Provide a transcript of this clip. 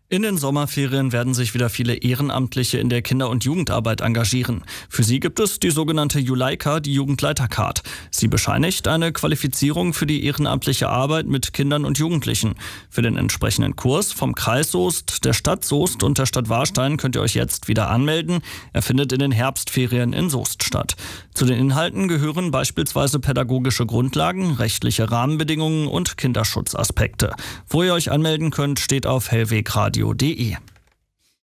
In den Sommerferien werden sich wieder viele Ehrenamtliche in der Kinder- und Jugendarbeit engagieren. Für sie gibt es die sogenannte Juleika, die Jugendleitercard. Sie bescheinigt eine Qualifizierung für die ehrenamtliche Arbeit mit Kindern und Jugendlichen. Für den entsprechenden Kurs vom Kreis Soest, der Stadt Soest und der Stadt Warstein könnt ihr euch jetzt wieder anmelden. Er findet in den Herbstferien in Soest statt. Zu den Inhalten gehören beispielsweise pädagogische Grundlagen, rechtliche Rahmenbedingungen und Kinderschutzaspekte. Wo ihr euch anmelden könnt, steht auf hellwegradio.de.